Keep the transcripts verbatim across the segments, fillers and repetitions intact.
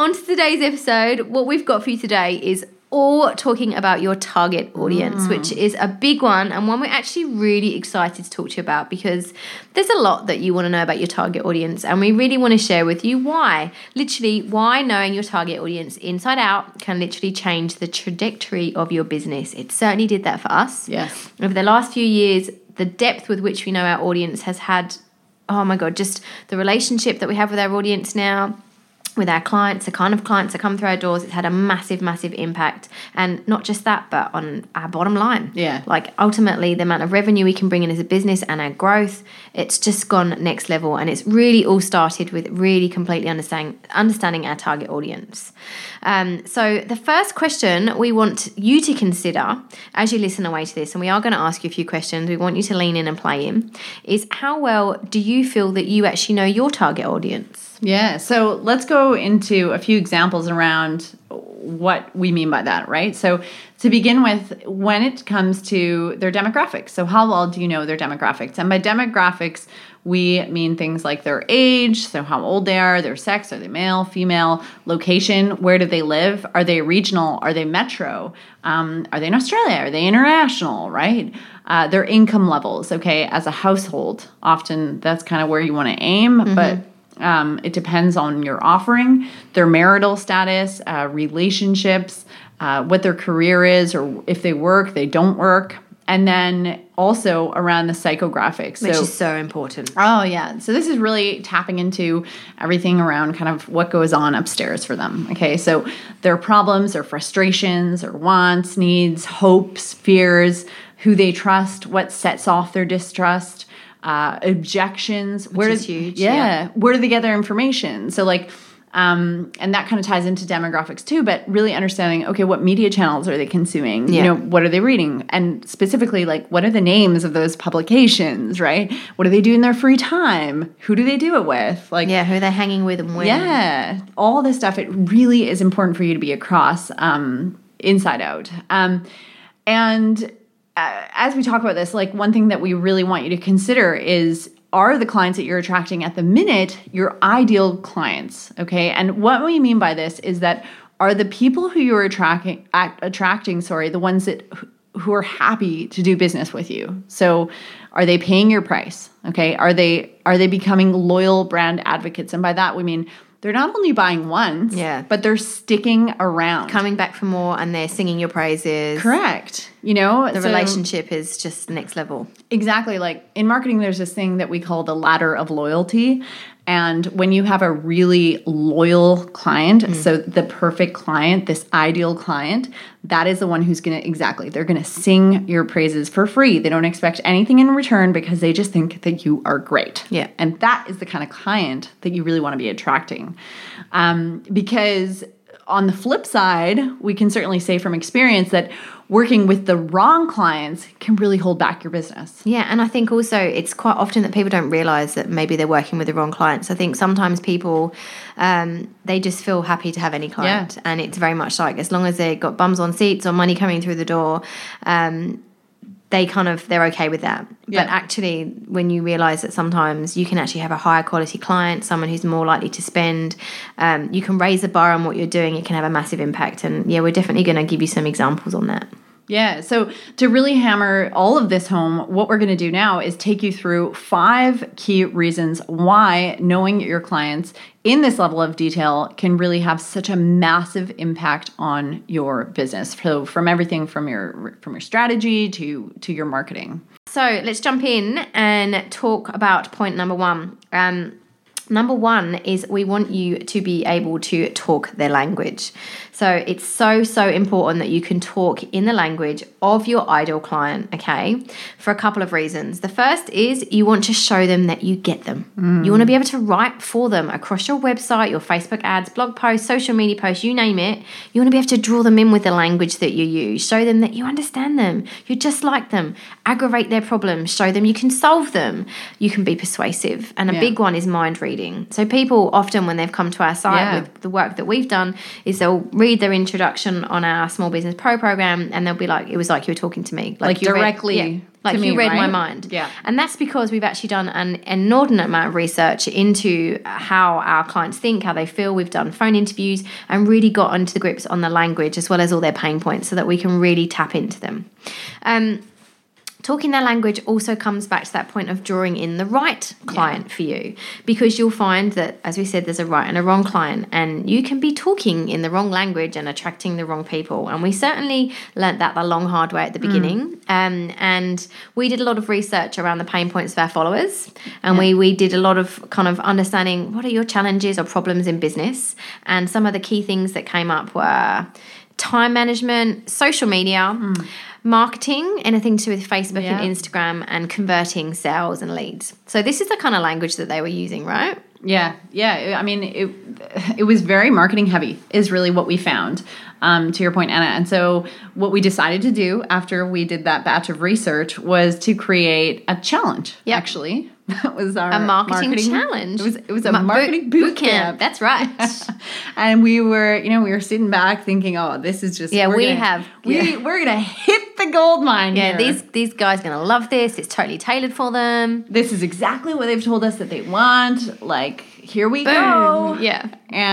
on to today's episode. What we've got for you today is all talking about your target audience, mm. which is a big one and one we're actually really excited to talk to you about because there's a lot that you want to know about your target audience and we really want to share with you why. Literally, why knowing your target audience inside out can literally change the trajectory of your business. It certainly did that for us. Yes. Over the last few years, the depth with which we know our audience has had, oh my God, just the relationship that we have with our audience now, with our clients, the kind of clients that come through our doors, it's had a massive, massive impact. And not just that, but on our bottom line. Yeah. Like ultimately the amount of revenue we can bring in as a business and our growth, it's just gone next level. And it's really all started with really completely understanding, understanding our target audience. Um, so the first question we want you to consider as you listen away to this, and we are going to ask you a few questions, we want you to lean in and play in, is how well do you feel that you actually know your target audience? Yeah, so let's go into a few examples around what we mean by that, right? So to begin with, when it comes to their demographics, so how well do you know their demographics? And by demographics, we mean things like their age, so how old they are, their sex, are they male, female, location, where do they live, are they regional, are they metro, um, are they in Australia, are they international, right? Uh, their income levels, okay, as a household, often that's kind of where you want to aim, mm-hmm. but Um, it depends on your offering, their marital status, uh, relationships, uh, what their career is, or if they work, they don't work. And then also around the psychographics. Which so, is so important. Oh, yeah. So this is really tapping into everything around kind of what goes on upstairs for them. Okay, so their problems, their frustrations, their wants, needs, hopes, fears, who they trust, what sets off their distrust, Uh, objections, which where is do, huge. Yeah, yeah. Where do they get their information? So like, um, and that kind of ties into demographics too, but really understanding, okay, what media channels are they consuming? Yeah. You know, what are they reading? And specifically, like, what are the names of those publications, right? What do they do in their free time? Who do they do it with? Like, yeah, who are they hanging with and when? Yeah, all this stuff, it really is important for you to be across, um, inside out. Um, and Uh, as we talk about this, like one thing that we really want you to consider is, are the clients that you're attracting at the minute your ideal clients, okay? And what we mean by this is that are the people who you're attracting, attracting, sorry, the ones that who are happy to do business with you? So are they paying your price, okay? Are they are they becoming loyal brand advocates? And by that we mean they're not only buying once, yeah. but they're sticking around. Coming back for more and they're singing your praises. Correct. You know, the so, relationship is just next level. Exactly. Like in marketing, there's this thing that we call the ladder of loyalty. And when you have a really loyal client, mm. so the perfect client, this ideal client, that is the one who's going to, exactly, they're going to sing your praises for free. They don't expect anything in return because they just think that you are great. Yeah. And that is the kind of client that you really want to be attracting. Um, because on the flip side, we can certainly say from experience that working with the wrong clients can really hold back your business. Yeah, and I think also it's quite often that people don't realize that maybe they're working with the wrong clients. I think sometimes people, um, they just feel happy to have any client. Yeah. And it's very much like as long as they've got bums on seats or money coming through the door, um, they kind of, they're okay with that. Yeah. But actually, when you realize that sometimes you can actually have a higher quality client, someone who's more likely to spend, um, you can raise the bar on what you're doing, it can have a massive impact. And yeah, we're definitely going to give you some examples on that. Yeah, so to really hammer all of this home, what we're going to do now is take you through five key reasons why knowing your clients in this level of detail can really have such a massive impact on your business. So from everything from your from your strategy to to your marketing. So let's jump in and talk about point number one. Um, Number one is we want you to be able to talk their language. So it's so, so important that you can talk in the language of your ideal client, okay, for a couple of reasons. The first is you want to show them that you get them. Mm. You want to be able to write for them across your website, your Facebook ads, blog posts, social media posts, you name it. You want to be able to draw them in with the language that you use. Show them that you understand them. You're just like them. Aggravate their problems. Show them you can solve them. You can be persuasive. And a yeah. big one is mind reading. reading. So people often, when they've come to our site Yeah. with the work that we've done, is they'll read their introduction on our Small Business Pro program, and they'll be like, it was like you were talking to me. Like you read- directly yeah, like to you me, read my right? mind. Yeah. And that's because we've actually done an inordinate amount of research into how our clients think, how they feel. We've done phone interviews and really got onto the grips on the language as well as all their pain points so that we can really tap into them. Um, Talking their language also comes back to that point of drawing in the right client yeah. for you, because you'll find that, as we said, there's a right and a wrong client, and you can be talking in the wrong language and attracting the wrong people. And we certainly learnt that the long, hard way at the beginning. Mm. Um, and we did a lot of research around the pain points of our followers, and yeah. we, we did a lot of kind of understanding what are your challenges or problems in business. And some of the key things that came up were time management, social media, mm. marketing, anything to do with Facebook yeah. and Instagram, and converting sales and leads. So this is the kind of language that they were using, right? Yeah, yeah. I mean, it it was very marketing heavy is really what we found, um, to your point, Anna. And so what we decided to do after we did that batch of research was to create a challenge, yep. actually. That was our a marketing, marketing challenge. It was it was a Ma- marketing boot, boot camp. camp. That's right. And we were, you know, we were sitting back thinking, oh, this is just yeah. We gonna, have we yeah. we're gonna hit the gold mine. Yeah, here. these these guys are gonna love this. It's totally tailored for them. This is exactly what they've told us that they want. Like, here we Boom. go. Yeah.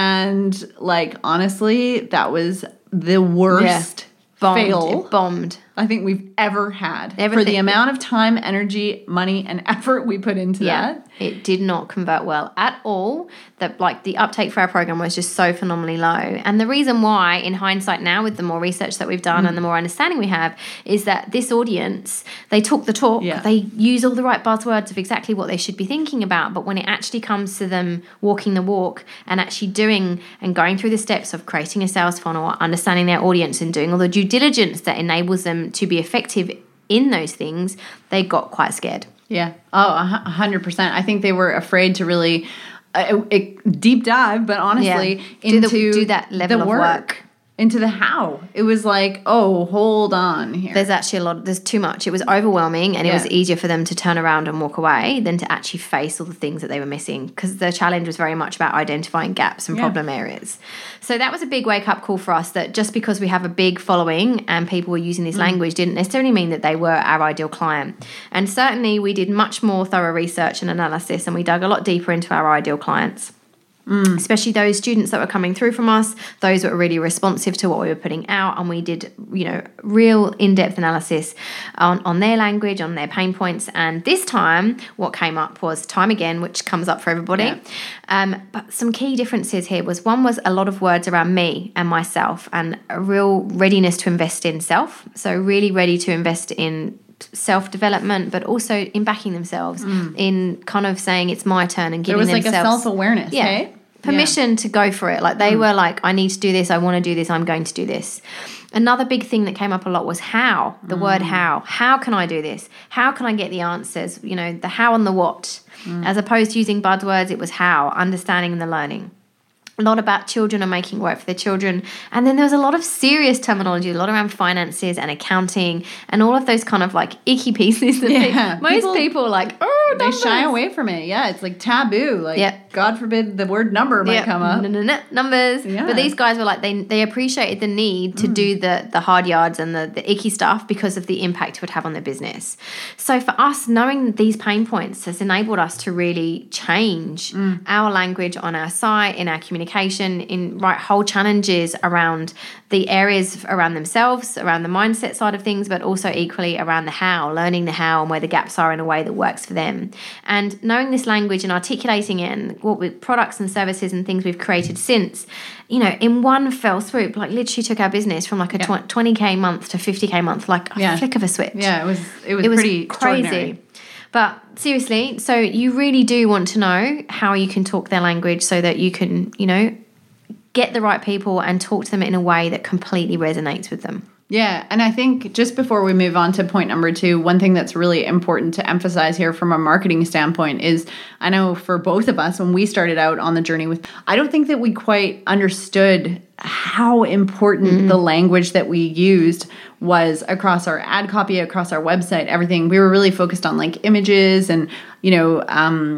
And like, honestly, that was the worst yeah. bombed. fail. It bombed. I think we've ever had. Everything. For the amount of time, energy, money, and effort we put into yeah, that. It did not convert well at all. That like the uptake for our program was just so phenomenally low. And the reason why, in hindsight now, with the more research that we've done mm. and the more understanding we have, is that this audience, they talk the talk, yeah. they use all the right buzzwords of exactly what they should be thinking about. But when it actually comes to them walking the walk and actually doing and going through the steps of creating a sales funnel, understanding their audience and doing all the due diligence that enables them to be effective in those things, they got quite scared. Yeah. Oh, a hundred percent. I think they were afraid to really uh, it, deep dive, but honestly, yeah. do into the, do that level the of work, work. into the how. It was like, oh, hold on here. There's actually a lot, there's too much. It was overwhelming, and yeah. it was easier for them to turn around and walk away than to actually face all the things that they were missing, because the challenge was very much about identifying gaps and yeah. problem areas. So that was a big wake-up call for us, that just because we have a big following and people were using this mm. language didn't necessarily mean that they were our ideal client. And certainly we did much more thorough research and analysis, and we dug a lot deeper into our ideal clients. Mm. Especially those students that were coming through from us, those that were really responsive to what we were putting out, and we did, you know, real in-depth analysis on, on their language, on their pain points. And this time, what came up was time again, which comes up for everybody. Yeah. Um, but some key differences here was, one was a lot of words around me and myself, and a real readiness to invest in self. So really ready to invest in self-development, but also in backing themselves, mm. in kind of saying it's my turn and giving themselves... It was like a self-awareness, yeah, hey? Permission yeah. to go for it. Like they mm. were like, I need to do this, I want to do this, I'm going to do this. Another big thing that came up a lot was how, the mm. word how. How can I do this? How can I get the answers? You know, the how and the what. Mm. As opposed to using buzzwords, it was how, understanding and the learning. A lot about children and making work for their children. And then there was a lot of serious terminology, a lot around finances and accounting and all of those kind of like icky pieces that yeah. they, most people, people like, oh, they shy away from it. Yeah, it's like taboo. Like, yep. God forbid the word number might yep. come up. No, no, no, numbers. Yeah. But these guys were like, they they appreciated the need to mm. do the, the hard yards and the, the icky stuff because of the impact it would have on their business. So for us, knowing these pain points has enabled us to really change mm. our language on our site, in our communication, in write whole challenges around the areas around themselves, around the mindset side of things, but also equally around the how, learning the how and where the gaps are in a way that works for them. And knowing this language and articulating it, and what with products and services and things we've created since, you know, in one fell swoop, like literally took our business from like a yeah. twenty K month to fifty K month, like a yeah. flick of a switch. Yeah, it was it was, it was pretty crazy. But seriously, so you really do want to know how you can talk their language so that you can, you know, get the right people and talk to them in a way that completely resonates with them. Yeah, and I think just before we move on to point number two, one thing that's really important to emphasize here from a marketing standpoint is, I know for both of us, when we started out on the journey with, I don't think that we quite understood how important mm-hmm. the language that we used was across our ad copy, across our website, everything. We were really focused on like images and, you know, um,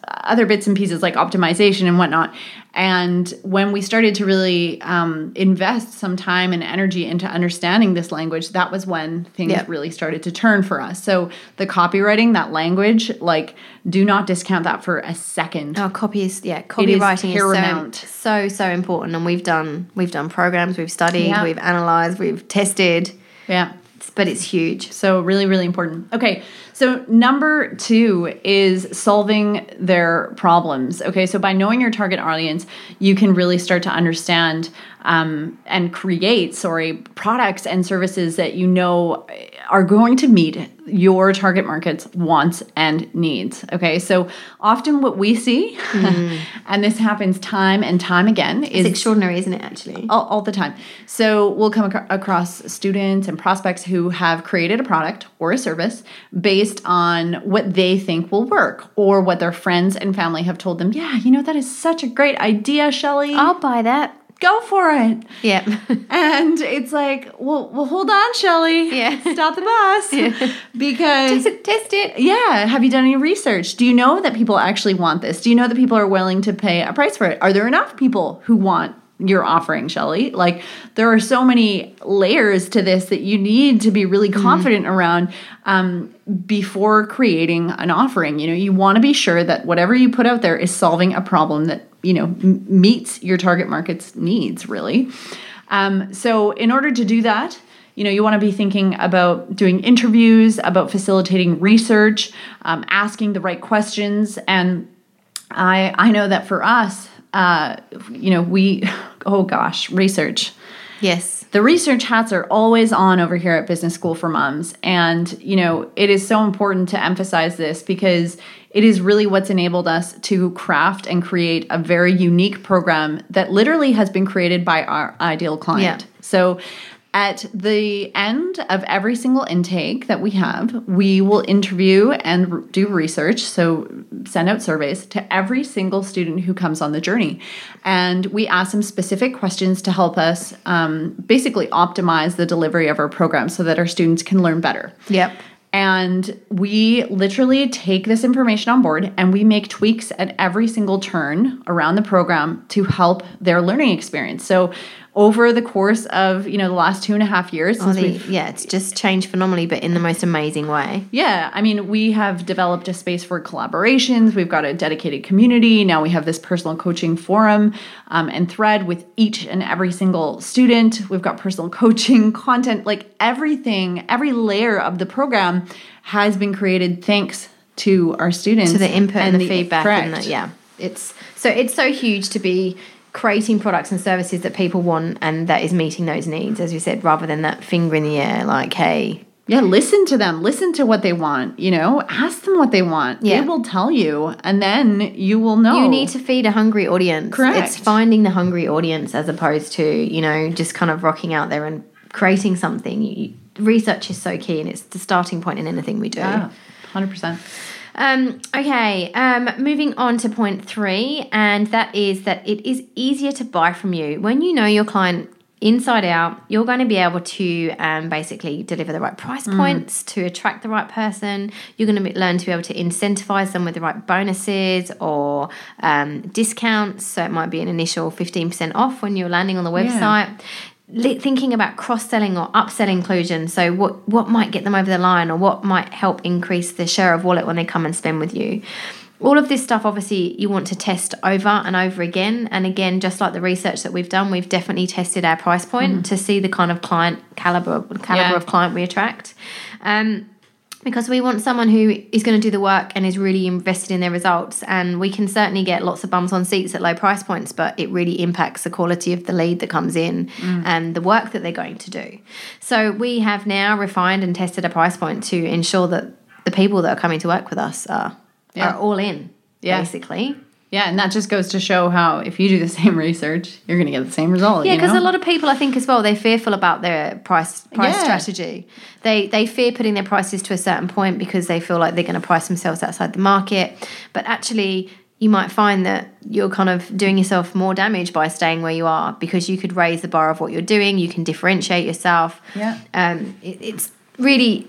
other bits and pieces like optimization and whatnot. And when we started to really um, invest some time and energy into understanding this language, that was when things Yep. really started to turn for us. So the copywriting, that language, like, do not discount that for a second. Oh, copy is yeah, copywriting is, paramount. so so so important, and we've done we've done programs, we've studied, Yeah. we've analyzed, we've tested, Yeah. but it's huge. So really, really important. Okay. So number two is solving their problems. Okay. So by knowing your target audience, you can really start to understand um, and create, sorry, products and services that you know are going to meet your target market's wants and needs. Okay. So often what we see, mm. and this happens time and time again, It's is extraordinary, isn't it, actually? all, all the time. So we'll come ac- across students and prospects who have created a product or a service based on what they think will work, or what their friends and family have told them. Yeah, you know, that is such a great idea, Shelley. I'll buy that. Go for it. Yeah. And it's like, well, well, hold on, Shelley. Yeah. Stop the bus. Yeah. Because test it, test it. yeah, have you done any research? Do you know that people actually want this? Do you know that people are willing to pay a price for it? Are there enough people who want your offering, Shelley? Like, there are so many layers to this that you need to be really confident mm-hmm. around um, before creating an offering. You know, you want to be sure that whatever you put out there is solving a problem that, you know, m- meets your target market's needs, really. Um, so in order to do that, you know, you want to be thinking about doing interviews, about facilitating research, um, asking the right questions. And I I know that for us, uh, you know, we, oh gosh, research. Yes. The research hats are always on over here at Business School for Moms. And, you know, it is so important to emphasize this because it is really what's enabled us to craft and create a very unique program that literally has been created by our ideal client. Yeah. So at the end of every single intake that we have, we will interview and r- do research, so send out surveys to every single student who comes on the journey. And we ask them specific questions to help us um, basically optimize the delivery of our program so that our students can learn better. Yep. And we literally take this information on board and we make tweaks at every single turn around the program to help their learning experience. So over the course of, you know, the last two and a half years, Oh, since the, we've, yeah, it's just changed phenomenally, but in the most amazing way. yeah, I mean, we have developed a space for collaborations. We've got a dedicated community. Now we have this personal coaching forum um, and thread with each and every single student. We've got personal coaching content, like everything, every layer of the program has been created thanks to our students. To the input and, and the, feedback. correct. And the, yeah, it's so it's so huge to be creating products and services that people want and that is meeting those needs, as you said, rather than that finger in the air, like, hey. Yeah, listen to them. Listen to what they want, you know. Ask them what they want. Yeah. They will tell you, and then you will know. You need to feed a hungry audience. Correct. It's finding the hungry audience as opposed to, you know, just kind of rocking out there and creating something. You, research is so key, and it's the starting point in anything we do. Yeah, one hundred percent. Um, okay, um, moving on to point three, and that is that it is easier to buy from you. When you know your client inside out, you're going to be able to um, basically deliver the right price points mm. to attract the right person. You're going to be, learn to be able to incentivize them with the right bonuses or um, discounts. So it might be an initial fifteen percent off when you're landing on the website. Yeah. Thinking about cross-selling or upsell inclusion. So what, what might get them over the line or what might help increase the share of wallet when they come and spend with you. All of this stuff, obviously, you want to test over and over again. And again, just like the research that we've done, we've definitely tested our price point mm-hmm. to see the kind of client caliber, caliber yeah. of client we attract. Um, because we want someone who is going to do the work and is really invested in their results. And we can certainly get lots of bums on seats at low price points, but it really impacts the quality of the lead that comes in mm. and the work that they're going to do. So we have now refined and tested a price point to ensure that the people that are coming to work with us are, yeah. are all in, yeah. basically. Yeah, and that just goes to show how if you do the same research, you're going to get the same result. Yeah, because you know? a lot of people, I think, as well, they're fearful about their price price yeah. strategy. They they fear putting their prices to a certain point because they feel like they're going to price themselves outside the market. But actually, you might find that you're kind of doing yourself more damage by staying where you are because you could raise the bar of what you're doing. You can differentiate yourself. Yeah. Um, it, it's really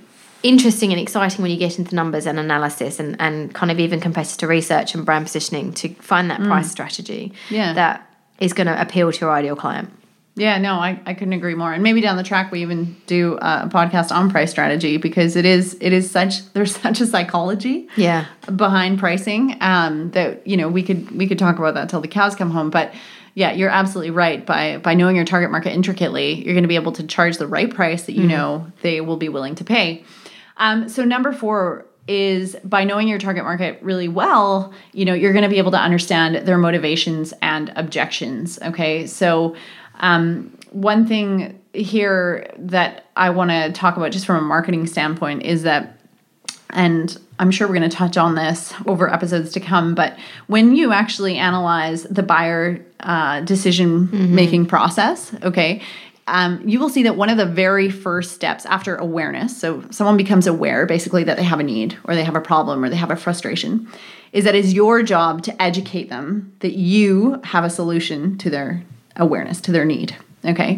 interesting and exciting when you get into numbers and analysis and, and kind of even competitor research and brand positioning to find that mm. price strategy yeah. that is going to appeal to your ideal client. Yeah, no, I, I couldn't agree more. And maybe down the track we even do a podcast on price strategy, because it is it is such there's such a psychology yeah. behind pricing um, that, you know, we could we could talk about that till the cows come home. But yeah, you're absolutely right. By by knowing your target market intricately, you're going to be able to charge the right price that you mm-hmm. know they will be willing to pay. Um, so number four is, by knowing your target market really well, you know, you're going to be able to understand their motivations and objections. Okay, so Um, one thing here that I want to talk about just from a marketing standpoint is that, and I'm sure we're going to touch on this over episodes to come, but when you actually analyze the buyer uh, decision-making mm-hmm. process, okay, um, you will see that one of the very first steps after awareness, so someone becomes aware basically that they have a need or they have a problem or they have a frustration, is that it's your job to educate them that you have a solution to their awareness, to their need, okay?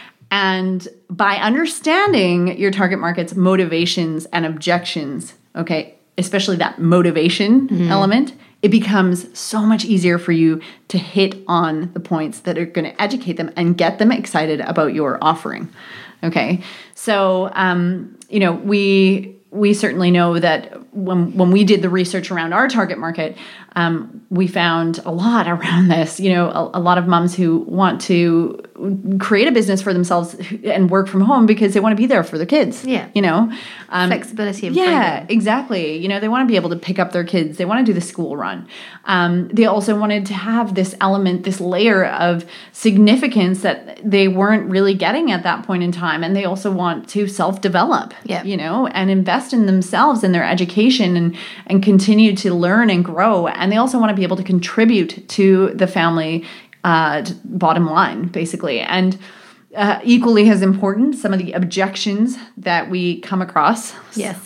And by understanding your target market's motivations and objections, okay, especially that motivation mm-hmm. element, it becomes so much easier for you to hit on the points that are going to educate them and get them excited about your offering, okay? So, um, you know, we we certainly know that when when we did the research around our target market, um, we found a lot around this. You know, a, a lot of moms who want to create a business for themselves and work from home because they want to be there for their kids. Yeah. You know, um, flexibility and yeah, freedom. Exactly. You know, they want to be able to pick up their kids. They want to do the school run. Um, they also wanted to have this element, this layer of significance that they weren't really getting at that point in time. And they also want to self-develop, yeah. you know, and invest in themselves and their education and, and continue to learn and grow. And they also want to be able to contribute to the family uh, bottom line, basically. And uh, equally as important, some of the objections that we come across. Yes.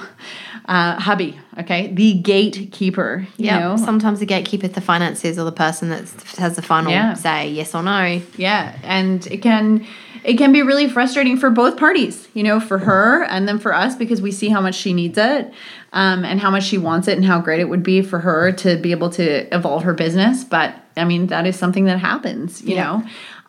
Uh, hubby, okay, the gatekeeper. You yeah. know? Sometimes the gatekeeper is the finances or the person that has the final yeah. say, yes or no. Yeah, and it can it can be really frustrating for both parties. You know, for her and then for us, because we see how much she needs it, um, and how much she wants it, and how great it would be for her to be able to evolve her business. But I mean, that is something that happens. You yeah. know.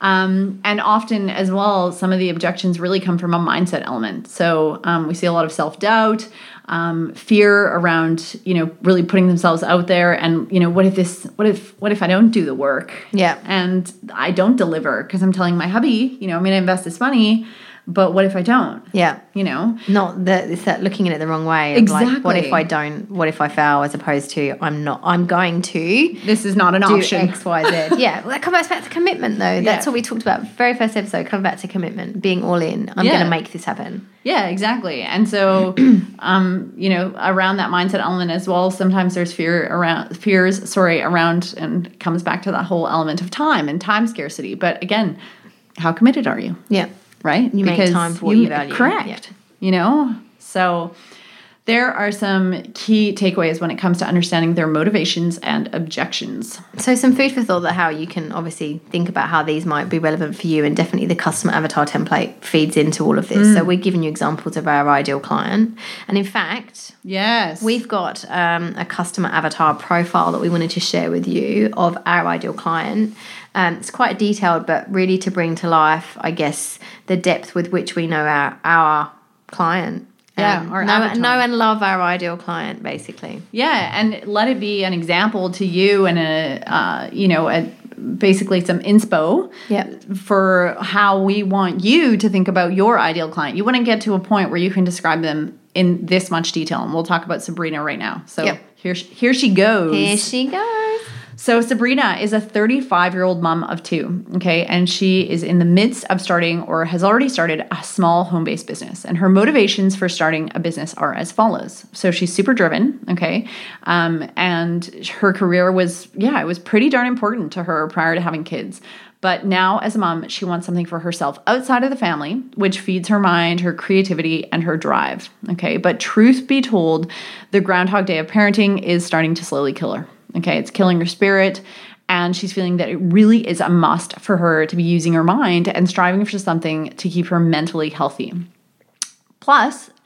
Um, and often as well, some of the objections really come from a mindset element. So um, we see a lot of self-doubt, um, fear around, you know, really putting themselves out there. And, you know, what if this, what if, what if I don't do the work? Yeah. And I don't deliver because I'm telling my hubby, you know, I'm going to invest this money, but what if I don't? Yeah. You know? Not that it's that looking at it the wrong way. Of Exactly. Like, what if I don't, what if I fail, as opposed to I'm not, I'm going to. This is not an do option. X, Y, Z. Yeah. Well, that comes back to commitment though. That's yeah. what we talked about. Very first episode, come back to commitment, being all in. I'm yeah. going to make this happen. Yeah, exactly. And so, um, you know, around that mindset element as well, sometimes there's fear around, fears, sorry, around, and it comes back to that whole element of time and time scarcity. But again, how committed are you? Yeah. Right? You because make time for what you, you value. Correct. Yeah. You know? So there are some key takeaways when it comes to understanding their motivations and objections. So some food for thought that how you can obviously think about how these might be relevant for you, and definitely the customer avatar template feeds into all of this. Mm. So we're giving you examples of our ideal client. And in fact, yes, we've got um, a customer avatar profile that we wanted to share with you of our ideal client. Um, it's quite detailed, but really to bring to life, I guess, the depth with which we know our, our client. Yeah, um, our know, avatar. know and love our ideal client, basically. Yeah, and let it be an example to you and a, uh, you know, a, basically some inspo yep. for how we want you to think about your ideal client. You want to get to a point where you can describe them in this much detail, and we'll talk about Sabrina right now. So yep. here, here she goes. Here she goes. So Sabrina is a thirty-five-year-old mom of two, okay? And she is in the midst of starting or has already started a small home-based business. And her motivations for starting a business are as follows. So she's super driven, okay? Um, and her career was, yeah, it was pretty darn important to her prior to having kids. But now as a mom, she wants something for herself outside of the family, which feeds her mind, her creativity, and her drive, okay? But truth be told, the Groundhog Day of parenting is starting to slowly kill her. Okay, it's killing her spirit, and she's feeling that it really is a must for her to be using her mind and striving for something to keep her mentally healthy. Plus,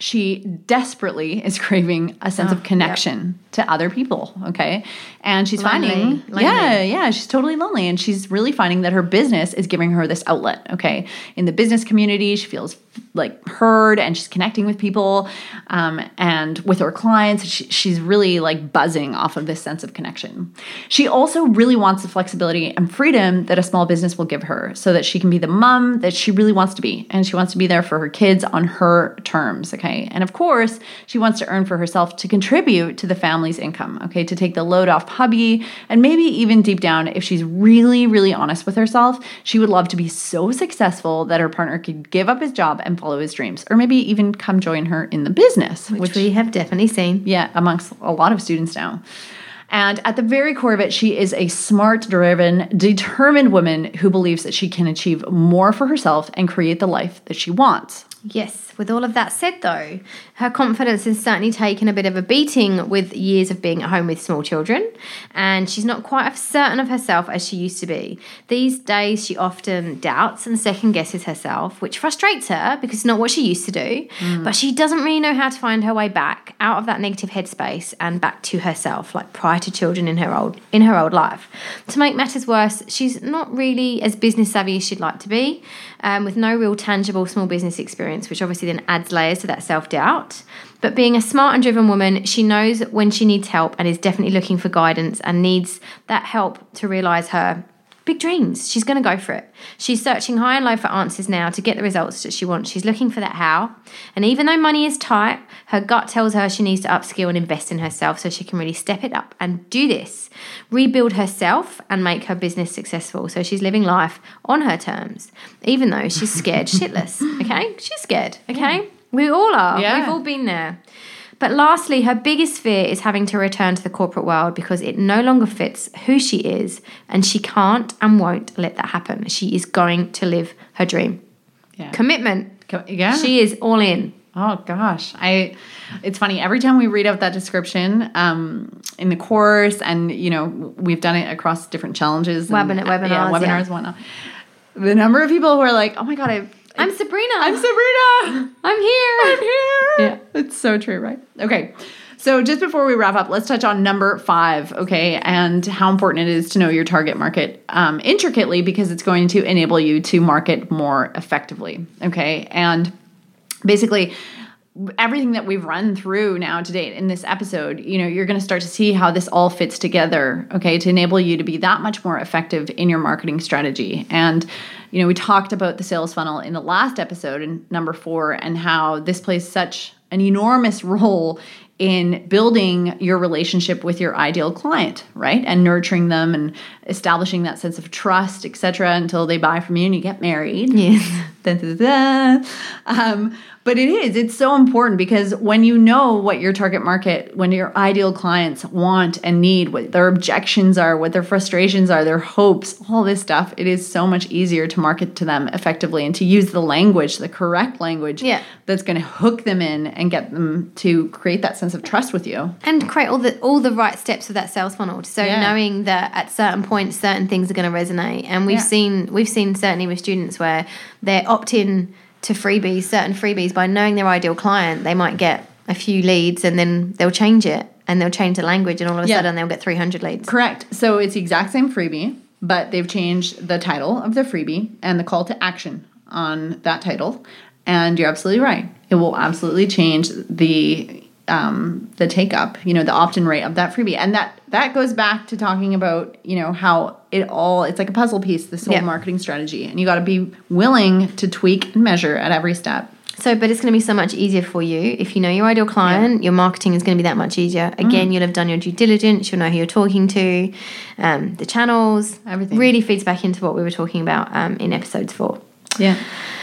she desperately is craving a sense Oh, of connection to other people, okay? And she's Lonely. finding, Lonely. yeah, yeah, she's totally lonely. And she's really finding that her business is giving her this outlet, okay? In the business community, she feels like heard and she's connecting with people um, and with her clients. She, she's really like buzzing off of this sense of connection. She also really wants the flexibility and freedom that a small business will give her so that she can be the mom that she really wants to be. And she wants to be there for her kids on her terms, okay? And of course, she wants to earn for herself to contribute to the family's income, okay? To take the load off hubby. And maybe even deep down, if she's really, really honest with herself, she would love to be so successful that her partner could give up his job and follow his dreams, or maybe even come join her in the business, Which, which we have definitely seen. yeah, amongst a lot of students now. And at the very core of it, she is a smart, driven, determined woman who believes that she can achieve more for herself and create the life that she wants. Yes, with all of that said though, her confidence has certainly taken a bit of a beating with years of being at home with small children, and she's not quite as certain of herself as she used to be. These days she often doubts and second guesses herself, which frustrates her because it's not what she used to do, mm. but she doesn't really know how to find her way back out of that negative headspace and back to herself, like prior to children in her old in her old life. To make matters worse, she's not really as business savvy as she'd like to be, um, with no real tangible small business experience, which obviously then adds layers to that self-doubt. But being a smart and driven woman, she knows when she needs help and is definitely looking for guidance and needs that help to realise her big dreams. She's going to go for it. She's searching high and low for answers now to get the results that she wants. She's looking for that how. And even though money is tight, her gut tells her she needs to upskill and invest in herself so she can really step it up and do this, rebuild herself and make her business successful. So she's living life on her terms, even though she's scared shitless. Okay? She's scared. Okay? We all are. Yeah. We've all been there. But lastly, her biggest fear is having to return to the corporate world because it no longer fits who she is, and she can't and won't let that happen. She is going to live her dream. Yeah. Commitment. Co- yeah. She is all in. Oh gosh, I. It's funny every time we read out that description um, in the course, and you know we've done it across different challenges, and, Webinar, webinars, yeah, webinars, yeah. and whatnot. The number of people who are like, "Oh my god, I." I'm Sabrina. I'm Sabrina. I'm here. I'm here. Yeah, it's so true, right? Okay. So just before we wrap up, let's touch on number five, okay, and how important it is to know your target market um, intricately because it's going to enable you to market more effectively, okay? And basically, everything that we've run through now to date in this episode, you know, you're going to start to see how this all fits together, okay, to enable you to be that much more effective in your marketing strategy. And you know, we talked about the sales funnel in the last episode in number four and how this plays such an enormous role in building your relationship with your ideal client, right? And nurturing them and establishing that sense of trust, et cetera, until they buy from you and you get married. Yes. Dun, dun, dun, dun. Um, but it is, it's so important because when you know what your target market, when your ideal clients want and need, what their objections are, what their frustrations are, their hopes, all this stuff, it is so much easier to market to them effectively and to use the language, the correct language yeah. that's going to hook them in and get them to create that sense of trust with you. And create all the all the right steps of that sales funnel. So Yeah. knowing that at certain points certain things are going to resonate. And we've Yeah. seen we've seen certainly with students where they're opt-in to freebies, certain freebies, by knowing their ideal client, they might get a few leads and then they'll change it and they'll change the language and all of a Yeah. sudden they'll get three hundred leads. Correct. So it's the exact same freebie, but they've changed the title of the freebie and the call to action on that title. And you're absolutely right. It will absolutely change the um, the take up, you know, the opt-in rate of that freebie. And that that goes back to talking about, you know, how it all, it's like a puzzle piece, this whole Yeah. marketing strategy. And you got to be willing to tweak and measure at every step. So, but it's going to be so much easier for you. If you know your ideal client, your marketing is going to be that much easier. Again, Mm. you'll have done your due diligence. You'll know who you're talking to, um, the channels. Everything. Really feeds back into what we were talking about um, in episodes four. Yeah.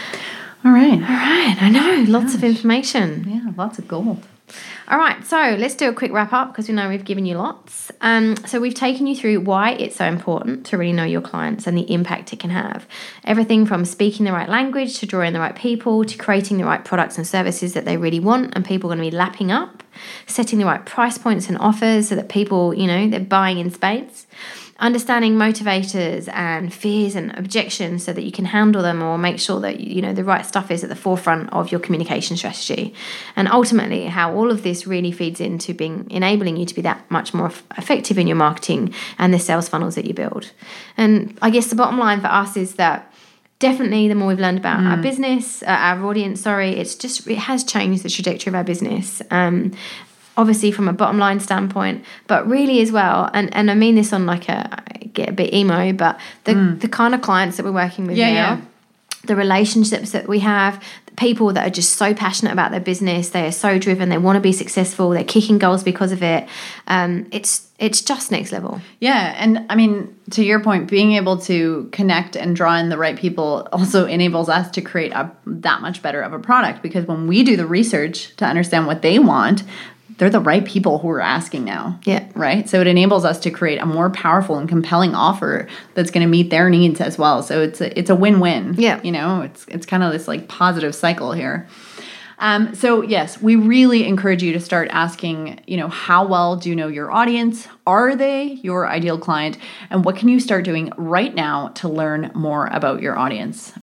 All right. All right, I know. Lots of information. Yeah, lots of gold. All right, so let's do a quick wrap up because we know we've given you lots. Um, so we've taken you through why it's so important to really know your clients and the impact it can have. Everything from speaking the right language to drawing the right people to creating the right products and services that they really want and people are going to be lapping up, setting the right price points and offers so that people, you know, they're buying in spades. understanding motivators and fears and objections so that you can handle them or make sure that, you know, the right stuff is at the forefront of your communication strategy. And ultimately, how all of this really feeds into being enabling you to be that much more effective in your marketing and the sales funnels that you build. And I guess the bottom line for us is that definitely the more we've learned about mm. our business, uh, our audience, sorry, it's just, it has changed the trajectory of our business. Um, obviously from a bottom line standpoint, but really as well, and, and I mean this on like a, I get a bit emo, but the, mm. the kind of clients that we're working with yeah, now, yeah. the relationships that we have, the people that are just so passionate about their business, they are so driven, they want to be successful, they're kicking goals because of it. Um, it's it's just next level. Yeah, and I mean, to your point, being able to connect and draw in the right people also enables us to create a, that much better of a product, because when we do the research to understand what they want, they're the right people who are asking now. Yeah. Right? So it enables us to create a more powerful and compelling offer that's going to meet their needs as well. So it's a, it's a win-win. Yeah. You know, it's it's kind of this like positive cycle here. Um, so yes, we really encourage you to start asking, you know, how well do you know your audience? Are they your ideal client? And what can you start doing right now to learn more about your audience?